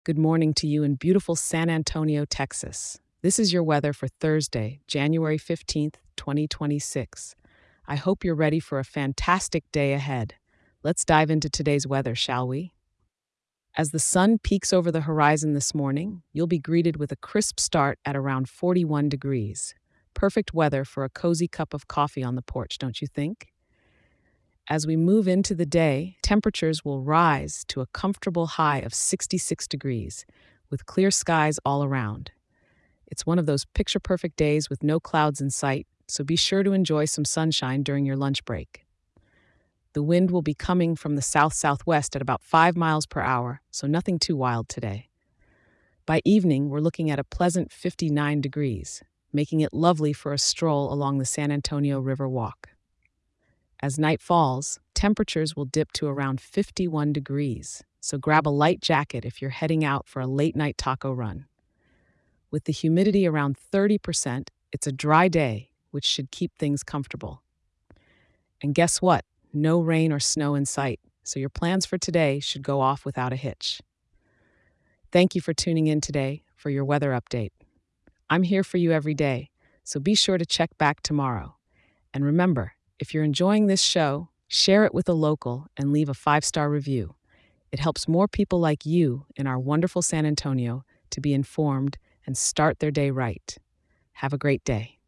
Good morning to you in beautiful San Antonio, Texas. This is your weather for Thursday, January 15th, 2026. I hope you're ready for a fantastic day ahead. Let's dive into today's weather, shall we? As the sun peeks over the horizon this morning, you'll be greeted with a crisp start at around 41 degrees. Perfect weather for a cozy cup of coffee on the porch, don't you think? As we move into the day, temperatures will rise to a comfortable high of 66 degrees, with clear skies all around. It's one of those picture perfect days with no clouds in sight, so be sure to enjoy some sunshine during your lunch break. The wind will be coming from the south southwest at about 5 miles per hour, so nothing too wild today. By evening, we're looking at a pleasant 59 degrees, making it lovely for a stroll along the San Antonio River Walk. As night falls, temperatures will dip to around 51 degrees, so grab a light jacket if you're heading out for a late night taco run. With the humidity around 30%, it's a dry day, which should keep things comfortable. And guess what? No rain or snow in sight, so your plans for today should go off without a hitch. Thank you for tuning in today for your weather update. I'm here for you every day, so be sure to check back tomorrow. And remember, if you're enjoying this show, share it with a local and leave a 5-star review. It helps more people like you in our wonderful San Antonio to be informed and start their day right. Have a great day.